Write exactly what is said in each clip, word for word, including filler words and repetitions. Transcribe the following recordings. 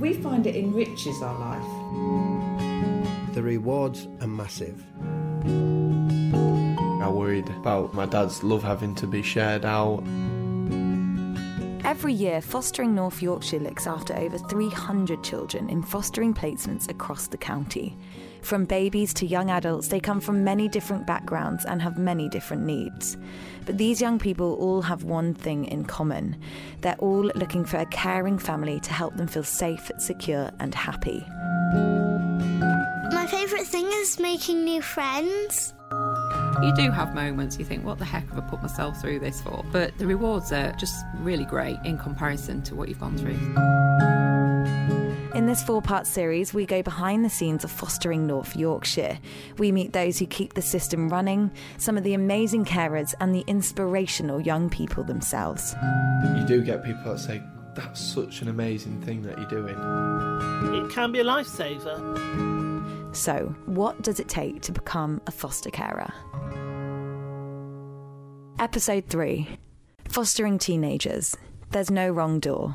we find it enriches our life. The rewards are massive. I worried about my dad's love having to be shared out. Every year, Fostering North Yorkshire looks after over three hundred children in fostering placements across the county. From babies to young adults, they come from many different backgrounds and have many different needs. But these young people all have one thing in common. They're all looking for a caring family to help them feel safe, secure and happy. My favourite thing is making new friends. You do have moments you think, what the heck have I put myself through this for? But the rewards are just really great in comparison to what you've gone through. In this four-part series, we go behind the scenes of Fostering North Yorkshire. We meet those who keep the system running, some of the amazing carers and the inspirational young people themselves. You do get people that say, that's such an amazing thing that you're doing. It can be a lifesaver. So, what does it take to become a foster carer? Episode three. Fostering Teenagers. There's no wrong door.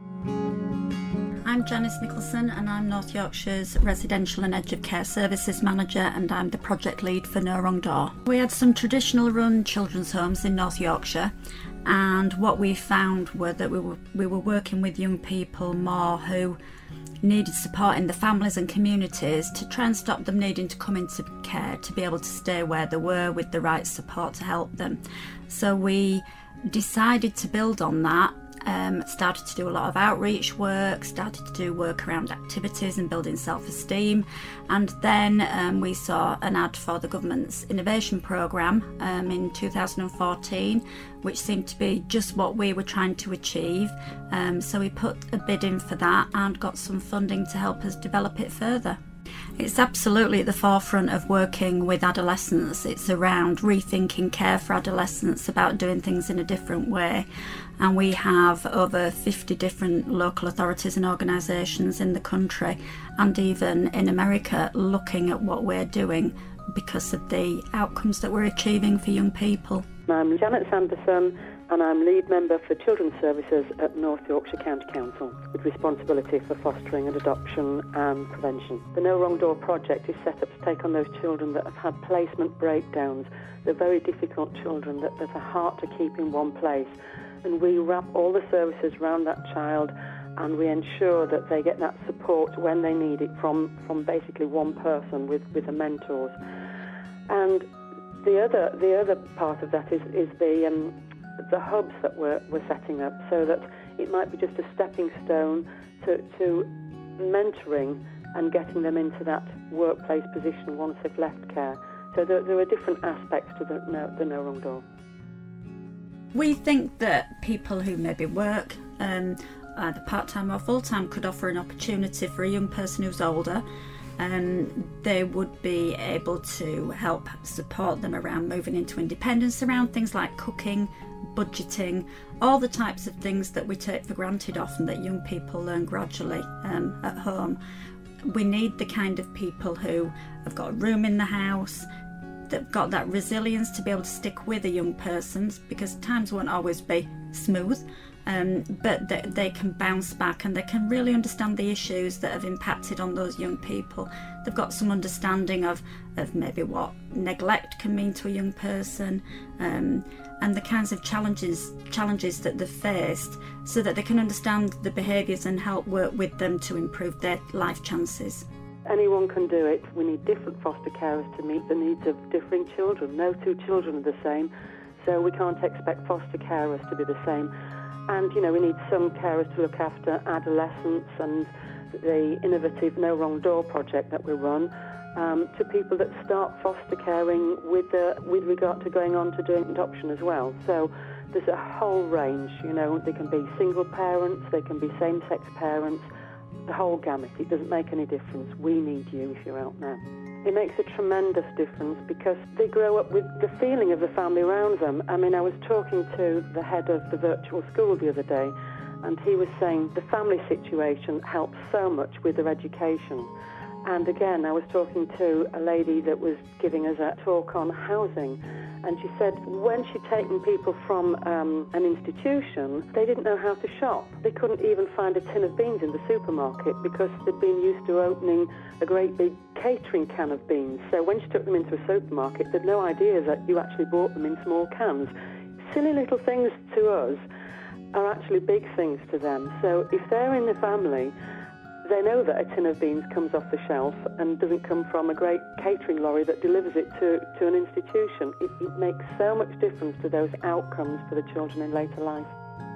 I'm Janice Nicholson and I'm North Yorkshire's Residential and Edge of Care Services Manager, and I'm the project lead for No Wrong Door. We had some traditional run children's homes in North Yorkshire, and what we found were that we were, we were working with young people more who needed support in the families and communities to try and stop them needing to come into care, to be able to stay where they were with the right support to help them. So we decided to build on that. Um, started to do a lot of outreach work, started to do work around activities and building self-esteem, and then um, we saw an ad for the government's innovation programme um, in two thousand fourteen, which seemed to be just what we were trying to achieve. Um, so we put a bid in for that and got some funding to help us develop it further. It's absolutely at the forefront of working with adolescents. It's around rethinking care for adolescents, about doing things in a different way. And we have over fifty different local authorities and organisations in the country, and even in America, looking at what we're doing because of the outcomes that we're achieving for young people. I'm Janet Sanderson, and I'm lead member for Children's Services at North Yorkshire County Council, with responsibility for fostering and adoption and prevention. The No Wrong Door project is set up to take on those children that have had placement breakdowns. They're very difficult children that, that are hard to keep in one place. And we wrap all the services around that child, and we ensure that they get that support when they need it from, from basically one person with, with the mentors. And the other the other part of that is, is the um, the hubs that we're, we're setting up, so that it might be just a stepping stone to, to mentoring and getting them into that workplace position once they've left care. So there, there are different aspects to the no, the No Wrong Door. We think that people who maybe work um, either part-time or full-time could offer an opportunity for a young person who's older. Um, they would be able to help support them around moving into independence, around things like cooking, budgeting, all the types of things that we take for granted often that young people learn gradually um, at home. We need the kind of people who have got a room in the house, that've got that resilience to be able to stick with a young person, because times won't always be smooth, um, but they, they can bounce back and they can really understand the issues that have impacted on those young people. They've got some understanding of, of maybe what neglect can mean to a young person, um, and the kinds of challenges challenges that they've faced, so that they can understand the behaviours and help work with them to improve their life chances. Anyone can do it. We need different foster carers to meet the needs of differing children. No two children are the same, so we can't expect foster carers to be the same. And, you know, we need some carers to look after adolescents, and the innovative No Wrong Door project that we run, um, to people that start foster caring with, uh, with regard to going on to doing adoption as well. So there's a whole range, you know. They can be single parents, they can be same-sex parents, the whole gamut. It doesn't make any difference. We need you if you're out now. It makes a tremendous difference because they grow up with the feeling of the family around them. I mean, I was talking to the head of the virtual school the other day, and he was saying the family situation helps so much with their education. And again, I was talking to a lady that was giving us a talk on housing, And she said when she'd taken people from um, an institution, they didn't know how to shop. They couldn't even find a tin of beans in the supermarket because they'd been used to opening a great big catering can of beans. So when she took them into a supermarket, they'd no idea that you actually bought them in small cans. Silly little things to us are actually big things to them. So if they're in the family, they know that a tin of beans comes off the shelf and doesn't come from a great catering lorry that delivers it to, to an institution. It, it makes so much difference to those outcomes for the children in later life.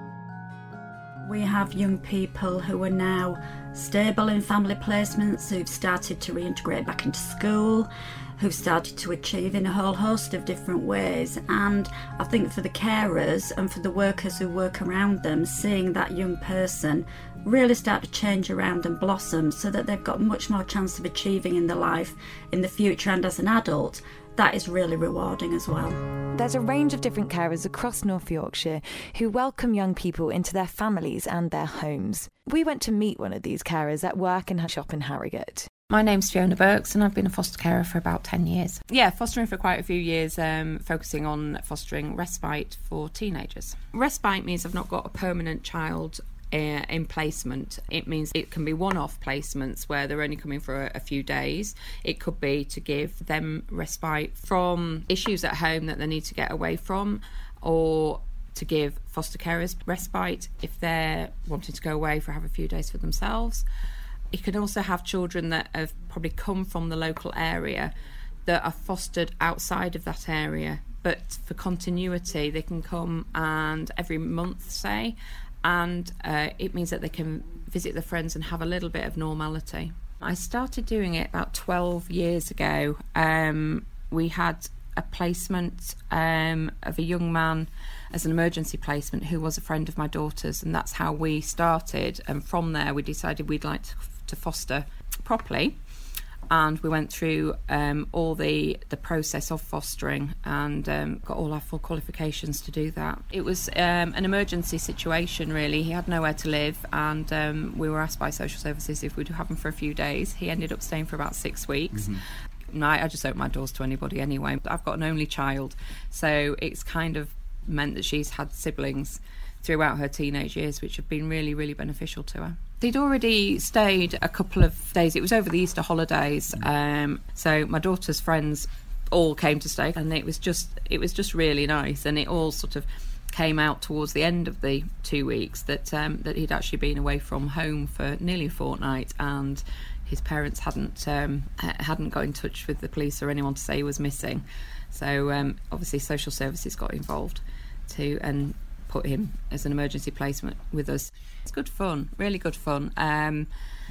We have young people who are now stable in family placements, who've started to reintegrate back into school, who've started to achieve in a whole host of different ways. And I think for the carers and for the workers who work around them, seeing that young person really start to change around and blossom so that they've got much more chance of achieving in their life in the future and as an adult, that is really rewarding as well. There's a range of different carers across North Yorkshire who welcome young people into their families and their homes. We went to meet one of these carers at work in her shop in Harrogate. My name's Fiona Burks and I've been a foster carer for about ten years. Yeah, fostering for quite a few years, um, focusing on fostering respite for teenagers. Respite means I've not got a permanent child Uh, in placement. It means it can be one-off placements where they're only coming for a, a few days. It could be to give them respite from issues at home that they need to get away from, or to give foster carers respite if they're wanting to go away for have a few days for themselves. You can also have children that have probably come from the local area that are fostered outside of that area, but for continuity they can come and every month, say, and uh, it means that they can visit their friends and have a little bit of normality. I started doing it about twelve years ago. Um, we had a placement um, of a young man as an emergency placement who was a friend of my daughter's, and that's how we started. And from there we decided we'd like to, to foster properly. And we went through um, all the, the process of fostering and um, got all our full qualifications to do that. It was um, an emergency situation, really. He had nowhere to live, and um, we were asked by social services if we'd have him for a few days. He ended up staying for about six weeks. Mm-hmm. No, I just open my doors to anybody anyway. I've got an only child, so it's kind of meant that she's had siblings throughout her teenage years, which have been really, really beneficial to her. They'd already stayed a couple of days. It was over the Easter holidays, um, so my daughter's friends all came to stay, and it was just it was just really nice. And it all sort of came out towards the end of the two weeks that um, that he'd actually been away from home for nearly a fortnight, and his parents hadn't um, hadn't got in touch with the police or anyone to say he was missing. So um, obviously social services got involved too and put him as an emergency placement with us. It's good fun, really good fun. Um,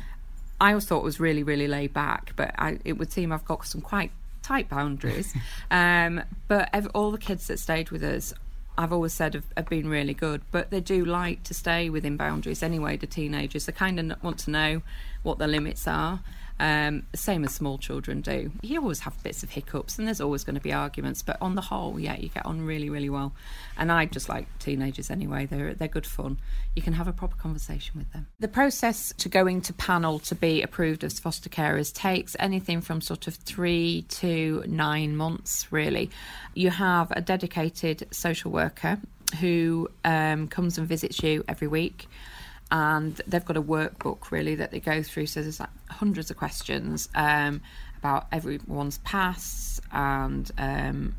I always thought it was really, really laid back, but I, it would seem I've got some quite tight boundaries. um, but ev- all the kids that stayed with us, I've always said have, have been really good, but they do like to stay within boundaries anyway, the teenagers. They kind of want to know what their limits are. Um, same as small children do. You always have bits of hiccups and there's always going to be arguments, but on the whole, yeah, you get on really, really well. And I just like teenagers anyway. They're they're good fun. You can have a proper conversation with them. The process to going to panel to be approved as foster carers takes anything from sort of three to nine months, really. You have a dedicated social worker who um, comes and visits you every week. And they've got a workbook, really, that they go through. So there's like hundreds of questions um, about everyone's pasts and um,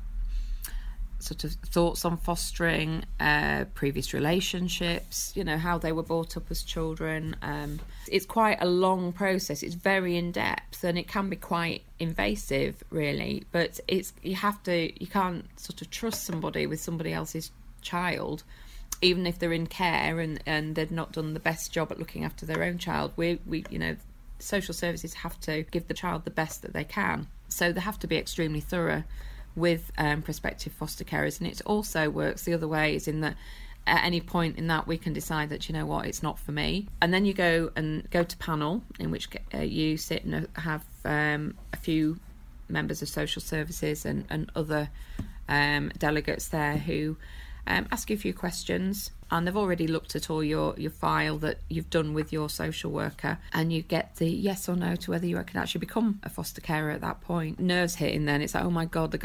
sort of thoughts on fostering, uh, previous relationships, you know, how they were brought up as children. Um, it's quite a long process. It's very in-depth and it can be quite invasive, really. But it's you have to, you can't sort of trust somebody with somebody else's child, even if they're in care and, and they've not done the best job at looking after their own child. We, we, you know, social services have to give the child the best that they can. So they have to be extremely thorough with um, prospective foster carers. And it also works the other way, is in that at any point in that we can decide that, you know what, it's not for me. And then you go and go to panel, in which uh, you sit and have um, a few members of social services and, and other um, delegates there who Um, ask you a few questions, and they've already looked at all your, your file that you've done with your social worker, and you get the yes or no to whether you can actually become a foster carer at that point. Nerves hitting then, it's like, oh my God, they're going to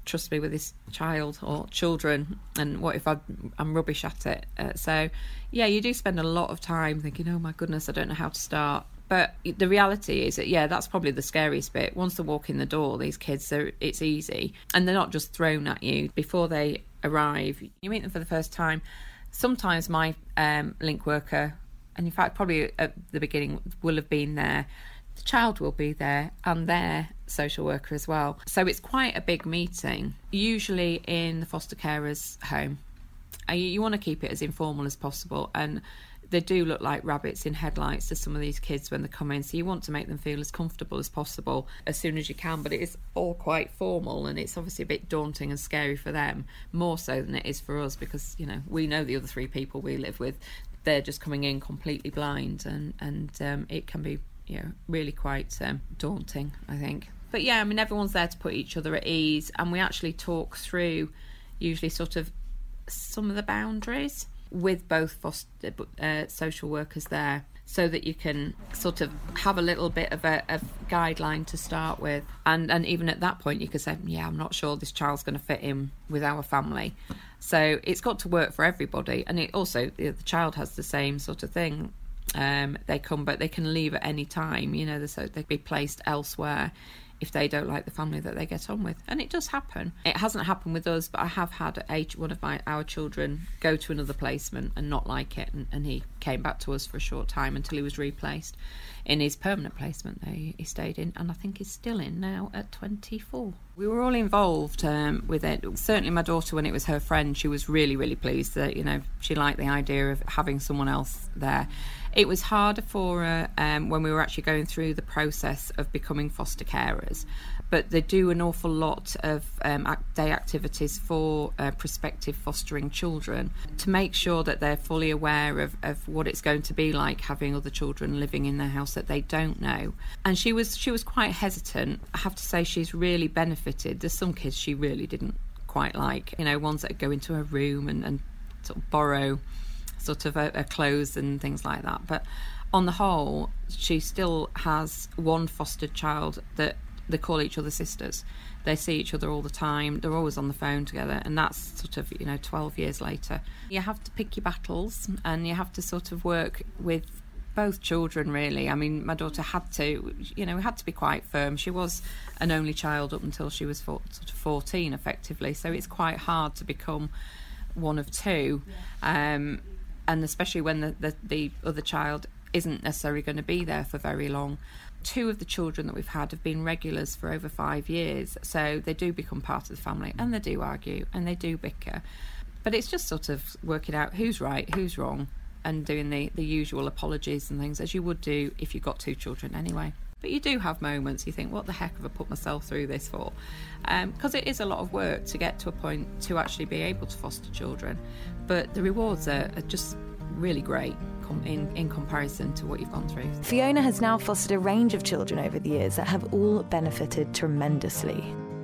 trust me with this child or children, and what if I, I'm rubbish at it? Uh, so, yeah, you do spend a lot of time thinking, oh my goodness, I don't know how to start. But the reality is that, yeah, that's probably the scariest bit. Once they walk in the door, these kids, it's easy. And they're not just thrown at you. Before they arrive, you meet them for the first time. Sometimes my um, link worker, and in fact probably at the beginning, will have been there. The child will be there and their social worker as well. So it's quite a big meeting, usually in the foster carer's home. You, you want to keep it as informal as possible, and they do look like rabbits in headlights to some of these kids when they come in, so you want to make them feel as comfortable as possible as soon as you can, but it is all quite formal, and it's obviously a bit daunting and scary for them, more so than it is for us, because, you know, we know the other three people we live with, they're just coming in completely blind, and, and um, it can be, you know, really quite um, daunting, I think. But yeah, I mean, everyone's there to put each other at ease, and we actually talk through usually sort of some of the boundaries with both foster, uh, social workers there, so that you can sort of have a little bit of a, a guideline to start with. And, and even at that point, you could say, yeah, I'm not sure this child's going to fit in with our family. So it's got to work for everybody. And it also, the child has the same sort of thing. Um, they come, but they can leave at any time, you know, so they can be placed elsewhere if they don't like the family that they get on with. And it does happen. It hasn't happened with us, but I have had a, one of my our children go to another placement and not like it, and, and he came back to us for a short time until he was replaced in his permanent placement that he, he stayed in, and I think he's still in now at twenty-four. We were all involved um, with it. Certainly my daughter, when it was her friend, she was really, really pleased that, you know, she liked the idea of having someone else there. It was harder for her um, when we were actually going through the process of becoming foster carers, but they do an awful lot of um, day activities for uh, prospective fostering children to make sure that they're fully aware of, of what it's going to be like having other children living in their house that they don't know. And she was she was quite hesitant. I have to say she's really benefited. There's some kids she really didn't quite like, you know, ones that go into her room and, and sort of borrow sort of a, a clothes and things like that. But on the whole, she still has one fostered child that they call each other sisters. They see each other all the time. They're always on the phone together, and that's sort of, you know, twelve years later. You have to pick your battles, and you have to sort of work with both children, really. I mean, my daughter had to, you know, had to be quite firm. She was an only child up until she was four, sort of fourteen, effectively, so it's quite hard to become one of two. Yeah. Um, and especially when the, the, the other child isn't necessarily going to be there for very long. Two of the children that we've had have been regulars for over five years, so they do become part of the family, and they do argue, and they do bicker. But it's just sort of working out who's right, who's wrong, and doing the, the usual apologies and things, as you would do if you've got two children anyway. But you do have moments you think, what the heck have I put myself through this for? Because um, it is a lot of work to get to a point to actually be able to foster children. But the rewards are, are just really great com- in, in comparison to what you've gone through. Fiona has now fostered a range of children over the years that have all benefited tremendously.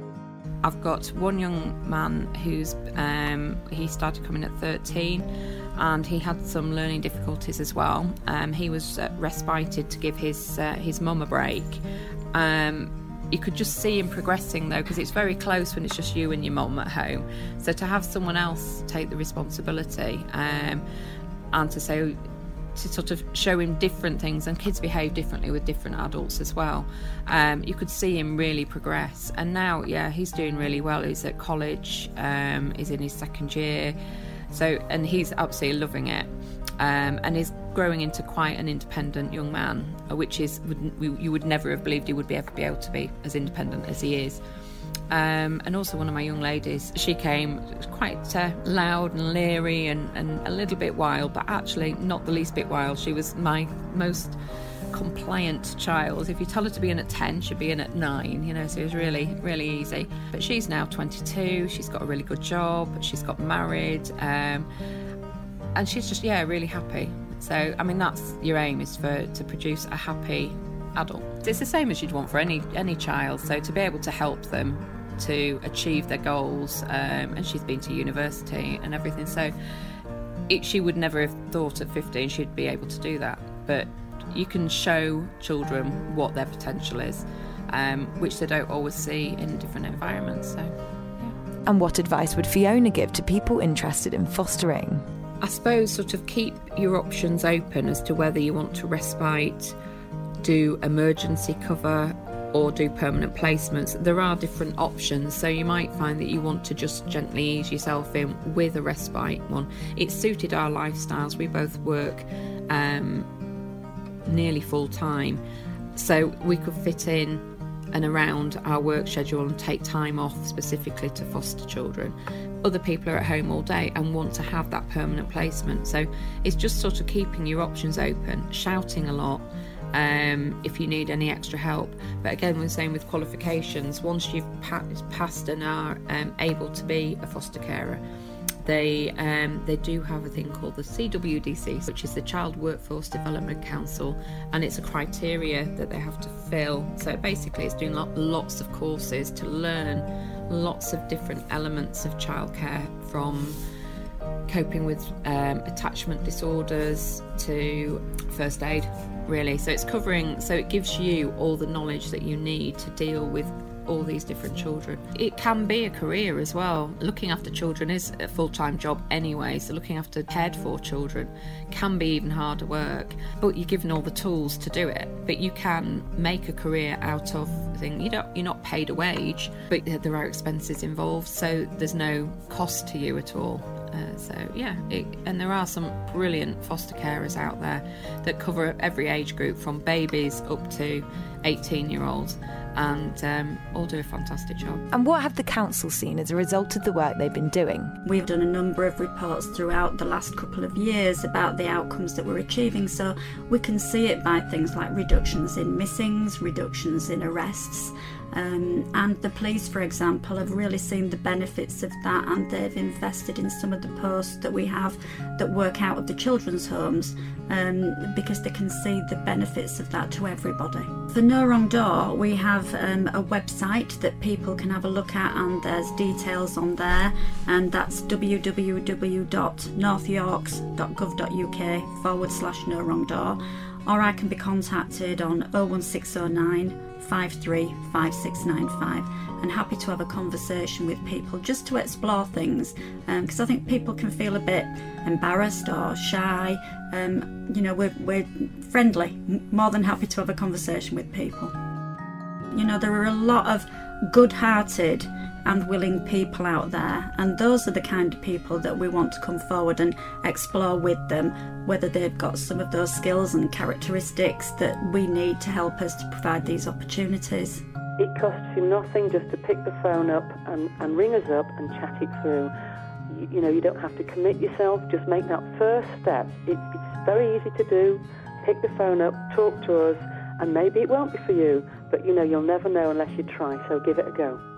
I've got one young man who's, um, he started coming at thirteen, and he had some learning difficulties as well. Um, he was uh, respited to give his uh, his mum a break. Um, you could just see him progressing though, because it's very close when it's just you and your mum at home. So to have someone else take the responsibility um, and to say, to sort of show him different things, and kids behave differently with different adults as well. Um, you could see him really progress, and now, yeah, he's doing really well. He's at college, um, he's in his second year, so and he's absolutely loving it, um, and is growing into quite an independent young man, which is would, you would never have believed he would be ever be able to be as independent as he is. Um, and also one of my young ladies, she came quite uh, loud and leery and, and a little bit wild, but actually not the least bit wild. She was my most compliant child. If you tell her to be in at ten, she'd be in at nine, you know, so it was really, really easy. But she's now twenty-two, she's got a really good job, she's got married, um, and she's just, yeah, really happy. So, I mean, that's your aim, is for to produce a happy adult. It's the same as you'd want for any any child, so to be able to help them to achieve their goals, um, and she's been to university and everything, so it, she would never have thought at fifteen she'd be able to do that. But you can show children what their potential is, um, which they don't always see in different environments, so yeah. And what advice would Fiona give to people interested in fostering? I suppose sort of keep your options open as to whether you want to respite, do emergency cover, or do permanent placements. There are different options, so you might find that you want to just gently ease yourself in with a respite one. It's suited our lifestyles. We both work um, nearly full time, so we could fit in and around our work schedule and take time off specifically to foster children. Other people are at home all day and want to have that permanent placement, so it's just sort of keeping your options open, shouting a lot um, if you need any extra help. But again, we're saying with qualifications, once you've passed and are um, able to be a foster carer, they um, they do have a thing called the C W D C, which is the Child Workforce Development Council, and it's a criteria that they have to fill. So basically it's doing lot, lots of courses to learn lots of different elements of childcare, from coping with um, attachment disorders to first aid, really. So it's covering, so it gives you all the knowledge that you need to deal with all these different children. It can be a career as well. Looking after children is a full-time job anyway, so looking after cared for children can be even harder work, but you're given all the tools to do it. But you can make a career out of thing. You don't, you're not paid a wage, but there are expenses involved, so there's no cost to you at all. Uh, so yeah, it, and there are some brilliant foster carers out there that cover every age group, from babies up to eighteen year olds, and um, all do a fantastic job. And what have the council seen as a result of the work they've been doing? We've done a number of reports throughout the last couple of years about the outcomes that we're achieving, so we can see it by things like reductions in missings, reductions in arrests, um, and the police, for example, have really seen the benefits of that, and they've invested in some of the posts that we have that work out of the children's homes, um, because they can see the benefits of that to everybody. For No Wrong Door, we have um, a website that people can have a look at, and there's details on there, and that's w w w dot northyorks dot gov dot u k forward slash No Wrong Door, or I can be contacted on oh one six oh nine, five three five six nine five, and happy to have a conversation with people just to explore things, because um, I think people can feel a bit embarrassed or shy. Um, you know, we're, we're friendly, more than happy to have a conversation with people. You know, there are a lot of good-hearted and willing people out there, and those are the kind of people that we want to come forward and explore with them, whether they've got some of those skills and characteristics that we need to help us to provide these opportunities. It costs you nothing just to pick the phone up and, and ring us up and chat it through. You, you know, you don't have to commit yourself, just make that first step. It, it's very easy to do. Pick the phone up, talk to us, and maybe it won't be for you, but you know, you'll never know unless you try, so give it a go.